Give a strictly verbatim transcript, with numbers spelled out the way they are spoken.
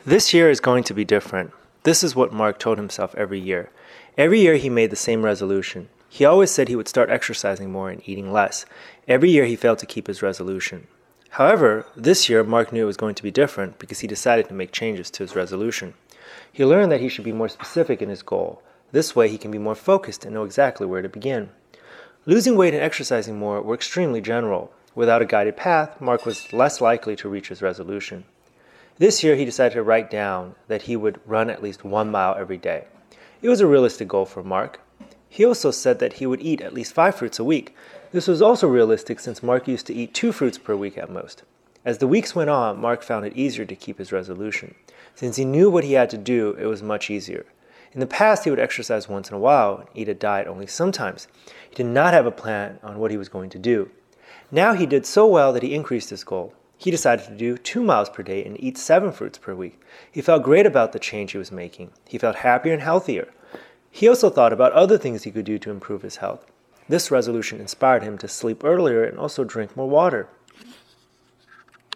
This year is going to be different. This is what Mark told himself every year. Every year he made the same resolution. He always said he would start exercising more and eating less. Every year he failed to keep his resolution. However, this year Mark knew it was going to be different because he decided to make changes to his resolution. He learned that he should be more specific in his goal. This way he can be more focused and know exactly where to begin. Losing weight and exercising more were extremely general. Without a guided path, Mark was less likely to reach his resolution. This year he decided to write down that he would run at least one mile every day. It was a realistic goal for Mark. He also said that he would eat at least five fruits a week. This was also realistic since Mark used to eat two fruits per week at most. As the weeks went on, Mark found it easier to keep his resolution. Since he knew what he had to do, it was much easier. In the past, he would exercise once in a while and eat a diet only sometimes. He did not have a plan on what he was going to do. Now he did so well that he increased his goal. He decided to do two miles per day and eat seven fruits per week. He felt great about the change he was making. He felt happier and healthier. He also thought about other things he could do to improve his health. This resolution inspired him to sleep earlier and also drink more water.